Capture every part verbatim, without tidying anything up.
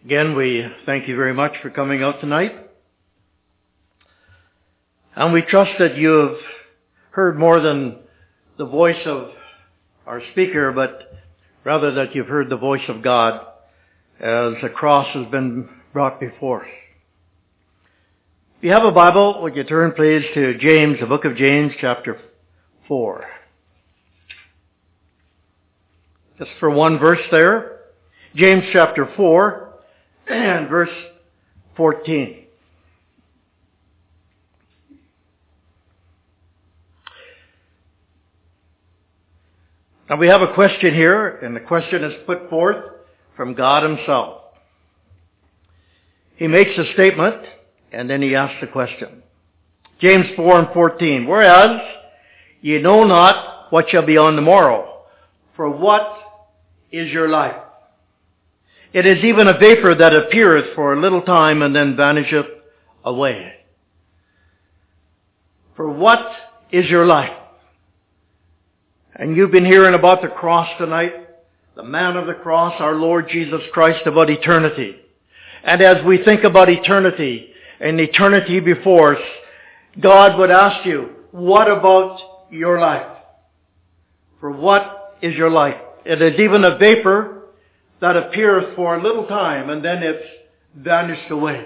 Again, we thank you very much for coming out tonight. And we trust that you have heard more than the voice of our speaker, but rather that you've heard the voice of God as the cross has been brought before us. If you have a Bible, would you turn please to James, the book of James, chapter four. Just for one verse there. James chapter four and verse fourteen. Now we have a question here, and the question is put forth from God himself. He makes a statement, and then he asks the question. James four and fourteen. Whereas ye know not what shall be on the morrow, for what is your life? It is even a vapor that appeareth for a little time and then vanisheth away. For what is your life? And you've been hearing about the cross tonight, the man of the cross, our Lord Jesus Christ, about eternity. And as we think about eternity and eternity before us, God would ask you, what about your life? For what is your life? It is even a vapor that appears for a little time and then it's vanished away.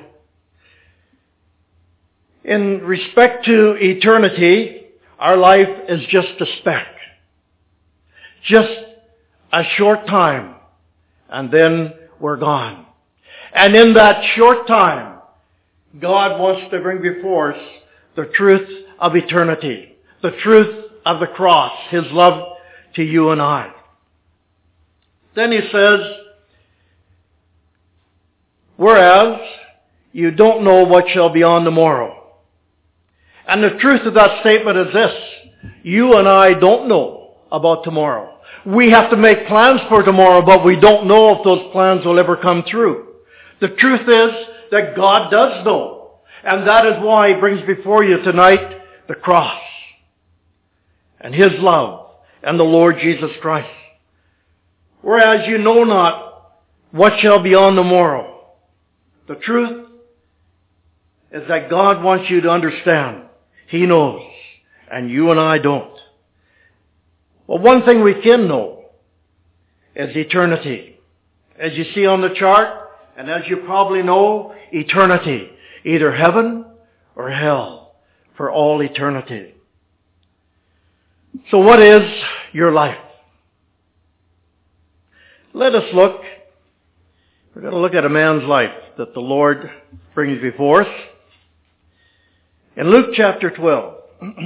In respect to eternity, our life is just a speck. Just a short time, and then we're gone. And in that short time, God wants to bring before us the truth of eternity, the truth of the cross, his love to you and I. Then he says, whereas you don't know what shall be on the morrow. And the truth of that statement is this: you and I don't know about tomorrow. We have to make plans for tomorrow, but we don't know if those plans will ever come true. The truth is that God does know. And that is why he brings before you tonight the cross and his love and the Lord Jesus Christ. Whereas you know not what shall be on the morrow. The truth is that God wants you to understand. He knows, and you and I don't. Well, one thing we can know is eternity. As you see on the chart, and as you probably know, eternity. Either heaven or hell for all eternity. So what is your life? Let us look. We're going to look at a man's life that the Lord brings before us. In Luke chapter twelve.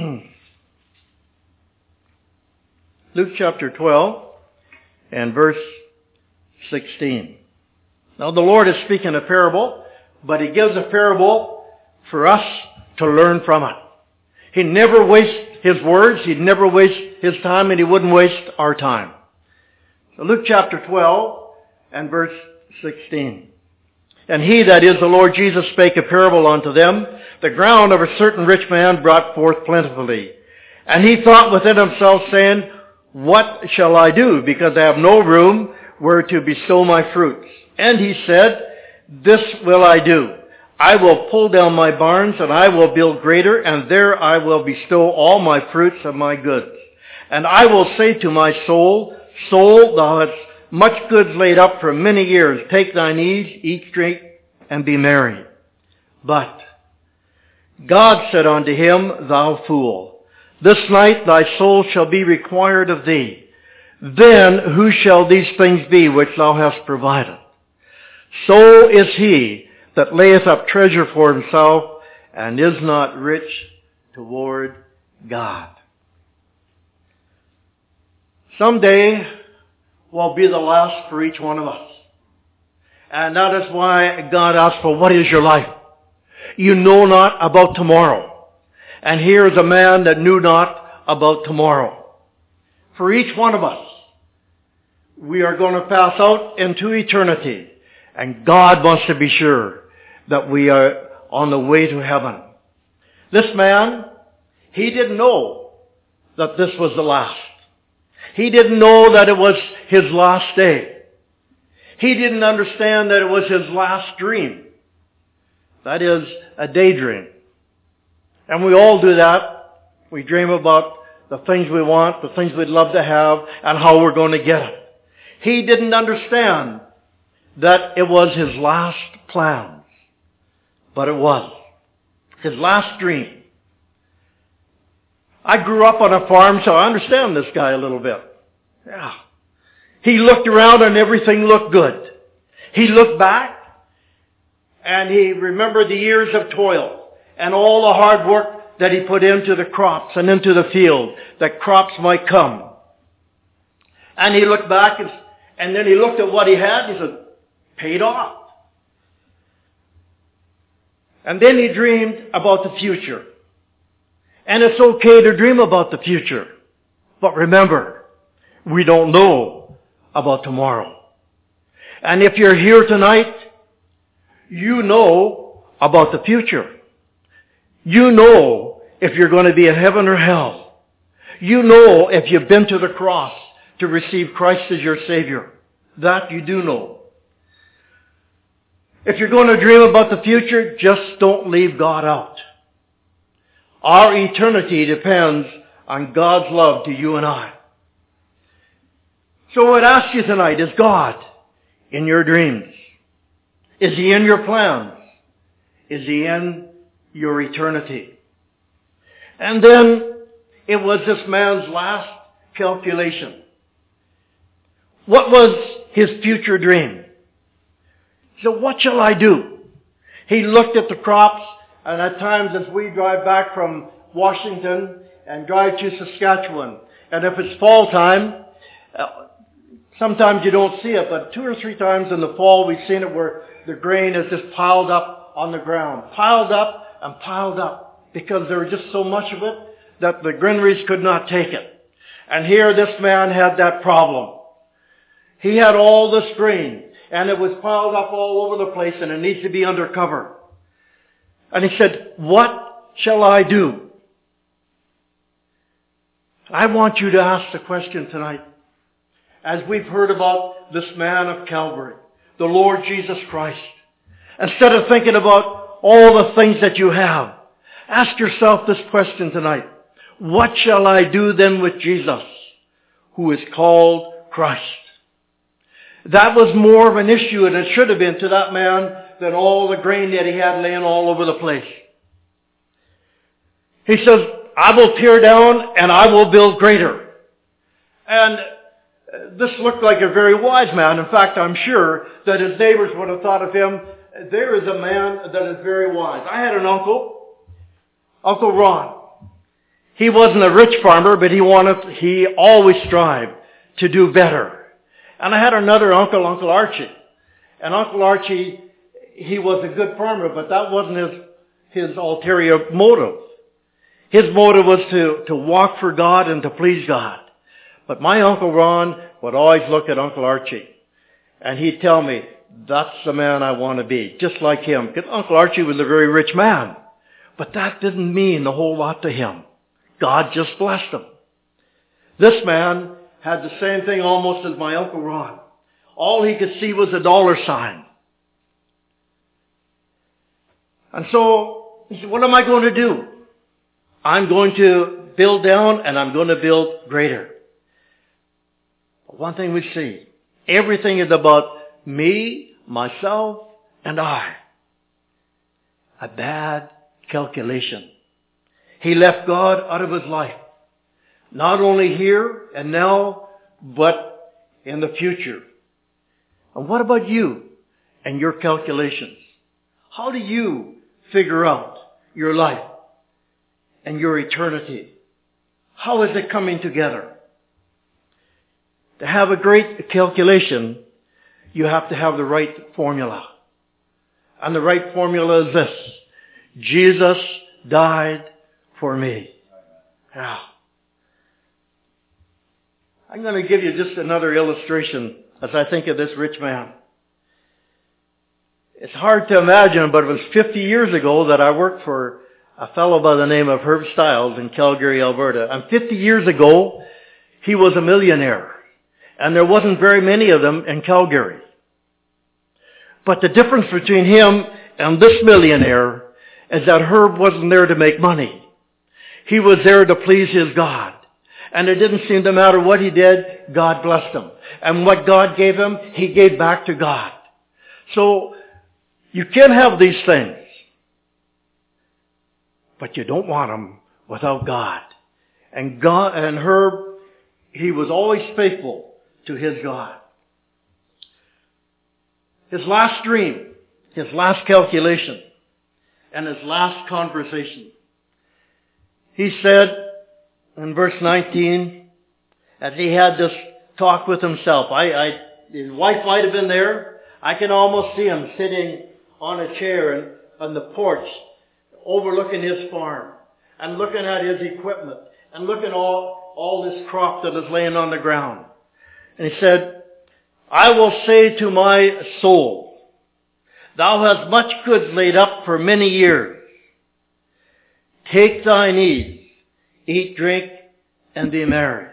Luke chapter twelve and verse sixteen. Now the Lord is speaking a parable, but he gives a parable for us to learn from it. He never wastes his words, he'd never waste his time, and he wouldn't waste our time. So Luke chapter twelve and verse sixteen. And he, that is the Lord Jesus, spake a parable unto them. The ground of a certain rich man brought forth plentifully. And he thought within himself, saying, what shall I do? Because I have no room where to bestow my fruits. And he said, this will I do. I will pull down my barns, and I will build greater, and there I will bestow all my fruits of my goods. And I will say to my soul, soul, thou hast much goods laid up for many years. Take thine ease, eat, drink, and be merry. But God said unto him, thou fool, this night thy soul shall be required of thee. Then who shall these things be which thou hast provided? So is he that layeth up treasure for himself and is not rich toward God. Someday will be the last for each one of us. And that is why God asks for, what is your life? You know not about tomorrow. And here is a man that knew not about tomorrow. For each one of us, we are going to pass out into eternity. And God wants to be sure that we are on the way to heaven. This man, he didn't know that this was the last. He didn't know that it was his last day. He didn't understand that it was his last dream. That is a daydream. And we all do that. We dream about the things we want, the things we'd love to have, and how we're going to get it. He didn't understand that it was his last plans. But it was. His last dream. I grew up on a farm, so I understand this guy a little bit. Yeah. He looked around and everything looked good. He looked back and he remembered the years of toil and all the hard work that he put into the crops and into the field, that crops might come. And he looked back and, and then he looked at what he had and he said, paid off. And then he dreamed about the future. And it's okay to dream about the future. But remember, we don't know about tomorrow. And if you're here tonight, you know about the future. You know if you're going to be in heaven or hell. You know if you've been to the cross to receive Christ as your Savior. That you do know. If you're going to dream about the future, just don't leave God out. Our eternity depends on God's love to you and I. So I would ask you tonight, is God in your dreams? Is He in your plans? Is He in your eternity? And then it was this man's last calculation. What was his future dream? So what shall I do? He looked at the crops, and at times as we drive back from Washington and drive to Saskatchewan, and if it's fall time, uh, sometimes you don't see it, but two or three times in the fall we've seen it where the grain is just piled up on the ground. Piled up and piled up because there was just so much of it that the granaries could not take it. And here this man had that problem. He had all this grain, and it was piled up all over the place, and it needs to be under cover. And he said, what shall I do? I want you to ask the question tonight. As we've heard about this man of Calvary, the Lord Jesus Christ, instead of thinking about all the things that you have, ask yourself this question tonight. What shall I do then with Jesus, who is called Christ? That was more of an issue, and it should have been to that man, than all the grain that he had laying all over the place. He says, I will tear down and I will build greater. And this looked like a very wise man. In fact, I'm sure that his neighbors would have thought of him, there is a man that is very wise. I had an uncle, Uncle Ron. He wasn't a rich farmer, but he wanted, he always strived to do better. And I had another uncle, Uncle Archie. And Uncle Archie, he was a good farmer, but that wasn't his, his ulterior motive. His motive was to, to walk for God and to please God. But my Uncle Ron would always look at Uncle Archie. And he'd tell me, that's the man I want to be, just like him. Because Uncle Archie was a very rich man. But that didn't mean a whole lot to him. God just blessed him. This man had the same thing almost as my Uncle Ron. All he could see was a dollar sign. And so, he said, what am I going to do? I'm going to build down and I'm going to build greater. But one thing we see, everything is about me, myself, and I. A bad calculation. He left God out of his life. Not only here and now, but in the future. And what about you and your calculations? How do you figure out your life and your eternity? How is it coming together? To have a great calculation, you have to have the right formula. And the right formula is this. Jesus died for me. Yeah. I'm going to give you just another illustration as I think of this rich man. It's hard to imagine, but it was fifty years ago that I worked for a fellow by the name of Herb Stiles in Calgary, Alberta. And fifty years ago, he was a millionaire. And there wasn't very many of them in Calgary. But the difference between him and this millionaire is that Herb wasn't there to make money. He was there to please his God. And it didn't seem to matter what he did, God blessed him. And what God gave him, he gave back to God. So, you can have these things, but you don't want them without God. And God, and Herb, he was always faithful to his God. His last dream, his last calculation, and his last conversation. He said in verse nineteen, as he had this talk with himself, I, I, his wife might have been there. I can almost see him sitting on a chair and on the porch, overlooking his farm, and looking at his equipment, and looking at all, all this crop that is laying on the ground. And he said, I will say to my soul, thou hast much goods laid up for many years. Take thine ease, eat, drink, and be merry.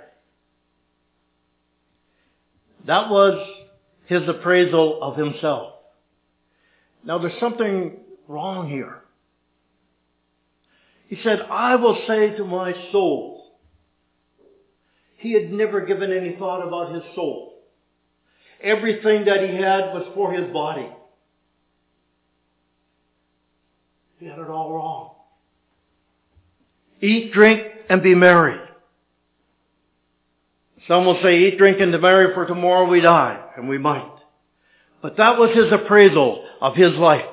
That was his appraisal of himself. Now there's something wrong here. He said, I will say to my soul. He had never given any thought about his soul. Everything that he had was for his body. He had it all wrong. Eat, drink, and be merry. Some will say, eat, drink, and be merry, for tomorrow we die. And we might. But that was his appraisal of his life.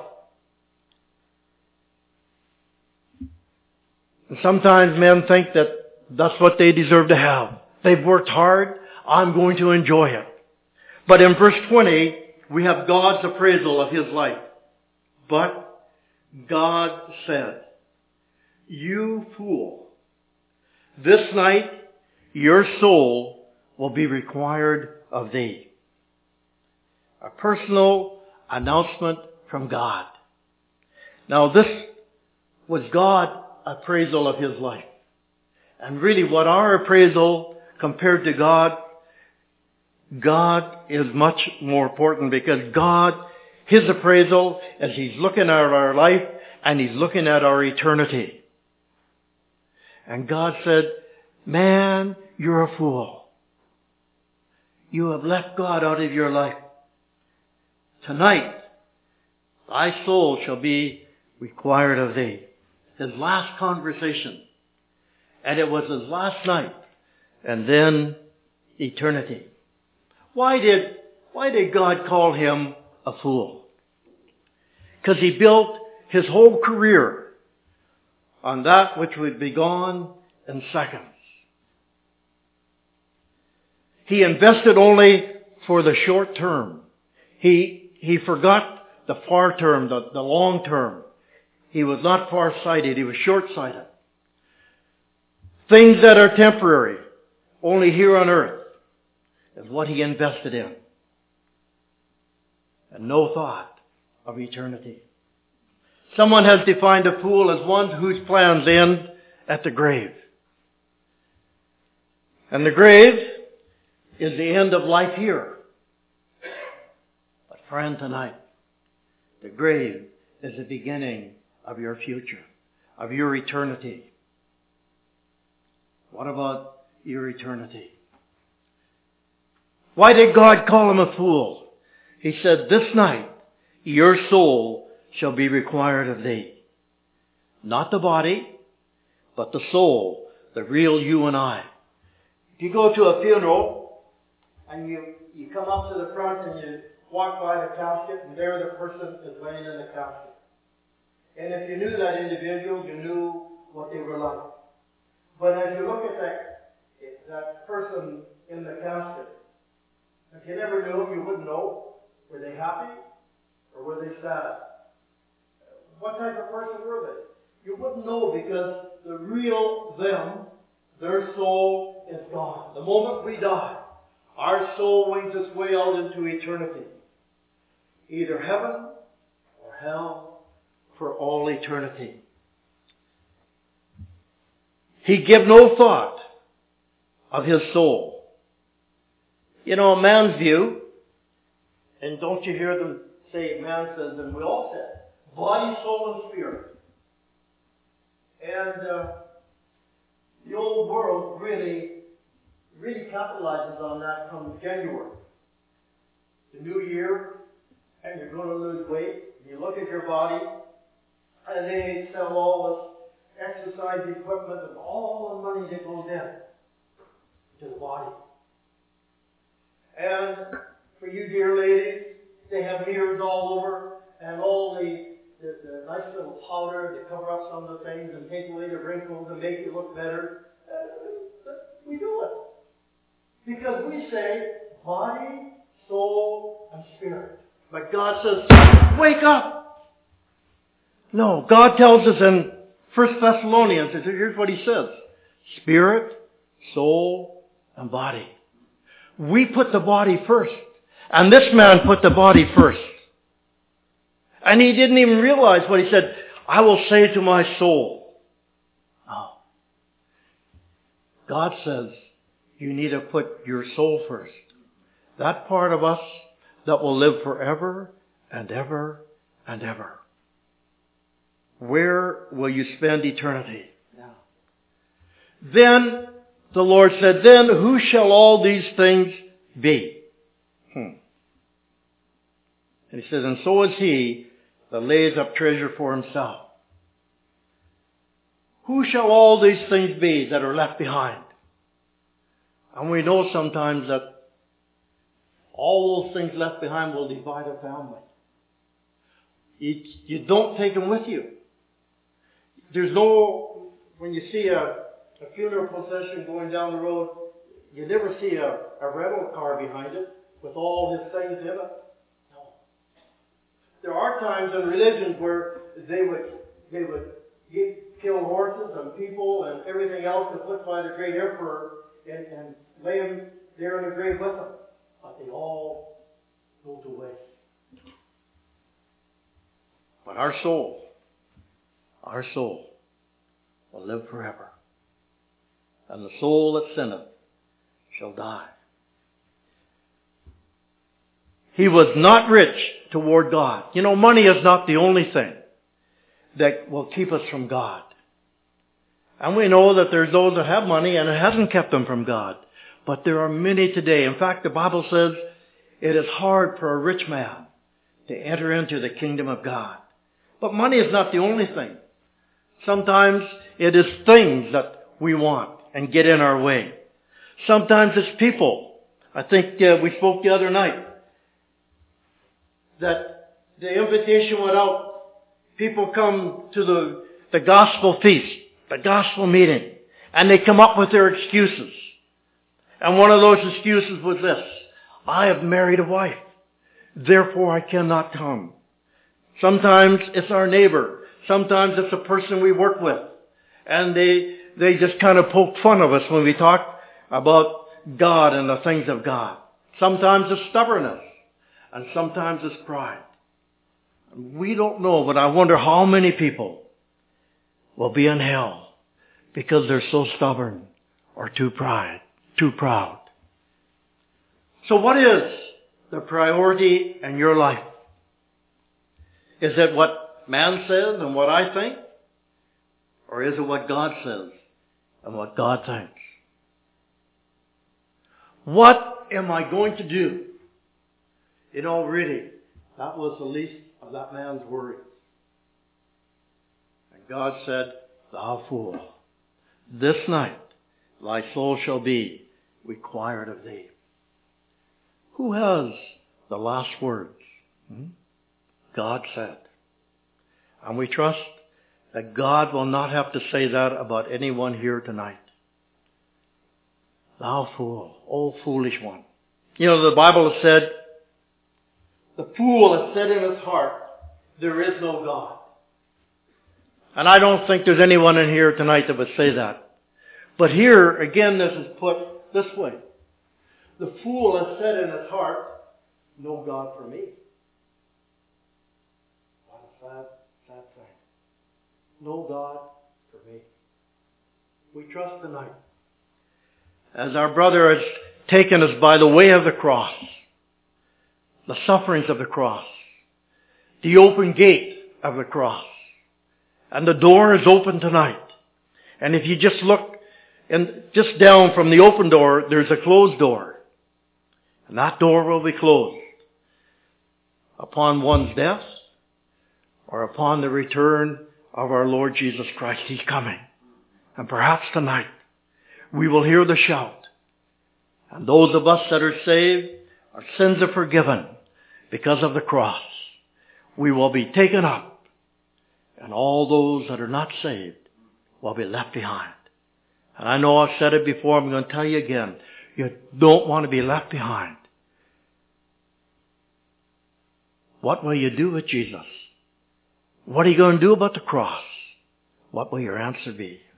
And sometimes men think that that's what they deserve to have. They've worked hard. I'm going to enjoy it. But in verse twenty, we have God's appraisal of his life. But God said, you fool, this night your soul will be required of thee. A personal announcement from God. Now this was God's appraisal of his life. And really what our appraisal compared to God, God is much more important, because God, his appraisal is he's looking at our life and he's looking at our eternity. And God said, man, you're a fool. You have left God out of your life. Tonight, thy soul shall be required of thee. His last conversation. And it was his last night. And then eternity. Why did, why did God call him a fool? Because he built his whole career on that which would be gone in seconds. He invested only for the short term. He He forgot the far term, the, the long term. He was not far-sighted. He was short-sighted. Things that are temporary, only here on earth, is what he invested in. And no thought of eternity. Someone has defined a fool as one whose plans end at the grave. And the grave is the end of life here. But friend, tonight, the grave is the beginning of your future, of your eternity. What about your eternity? Why did God call him a fool? He said, this night your soul shall be required of thee. Not the body, but the soul, the real you and I. If you go to a funeral and you, you come up to the front and you walk by the casket, and there the person is laying in the casket. And if you knew that individual, you knew what they were like. But as you look at that, that person in the casket, if you never knew them, you wouldn't know. Were they happy or were they sad? What type of person were they? You wouldn't know, because the real them, their soul is gone. The moment we die, our soul wings its way out into eternity. Either heaven or hell for all eternity. He gave no thought of his soul. You know, a man's view, and don't you hear them say, man says, and we all said, body, soul, and spirit. And uh, the old world really, really capitalizes on that come January. The new year, and you're going to lose weight. You look at your body, and they sell all this exercise equipment and all the money that goes in to the body. And for you dear ladies, they have mirrors all over and all the, the, the nice little powder to cover up some of the things and take away the wrinkles and make you look better. Uh, we do it. Because we say body, soul, and spirit. But God says, wake up. No, God tells us in First Thessalonians, here's what he says. Spirit, soul, and body. We put the body first. And this man put the body first. And he didn't even realize what he said. I will say to my soul. No. God says you need to put your soul first. That part of us that will live forever and ever and ever. Where will you spend eternity? Yeah. Then the Lord said, then who shall all these things be? Hmm. And he says, and so is he that lays up treasure for himself. Who shall all these things be that are left behind? And we know sometimes that all those things left behind will divide a family. You, you don't take them with you. There's no, when you see a, a funeral procession going down the road, you never see a, a rental car behind it with all his things in it. No. There are times in religions where they would they would give, kill horses and people and everything else to put by the great emperor and, and lay him there in the grave with him. But they all go to waste. But our soul, our soul will live forever. And the soul that sinneth shall die. He was not rich toward God. You know, money is not the only thing that will keep us from God. And we know that there's those that have money and it hasn't kept them from God. But there are many today. In fact, the Bible says it is hard for a rich man to enter into the kingdom of God. But money is not the only thing. Sometimes it is things that we want and get in our way. Sometimes it's people. I think uh, we spoke the other night that the invitation went out. People come to the, the gospel feast, the gospel meeting, and they come up with their excuses. And one of those excuses was this: I have married a wife, therefore I cannot come. Sometimes it's our neighbor. Sometimes it's a person we work with. And they, they just kind of poke fun of us when we talk about God and the things of God. Sometimes it's stubbornness. And sometimes it's pride. We don't know, but I wonder how many people will be in hell because they're so stubborn or too pride, too proud. So what is the priority in your life? Is it what man says and what I think? Or is it what God says and what God thinks? What am I going to do? You know, really, that was the least of that man's worries. And God said, thou fool, this night thy soul shall be required of thee. Who has the last words? Hmm? God said. And we trust that God will not have to say that about anyone here tonight. Thou fool, O foolish one. You know, the Bible has said, the fool has said in his heart, there is no God. And I don't think there's anyone in here tonight that would say that. But here, again, this is put this way. The fool has said in his heart, no God for me. What a sad, sad thing. No God for me. We trust tonight, as our brother has taken us by the way of the cross, the sufferings of the cross, the open gate of the cross. And the door is open tonight. And if you just look and just down from the open door, there's a closed door. And that door will be closed upon one's death or upon the return of our Lord Jesus Christ. He's coming. And perhaps tonight we will hear the shout. And those of us that are saved, our sins are forgiven because of the cross. We will be taken up. And all those that are not saved will be left behind. And I know I've said it before. I'm going to tell you again. You don't want to be left behind. What will you do with Jesus? What are you going to do about the cross? What will your answer be?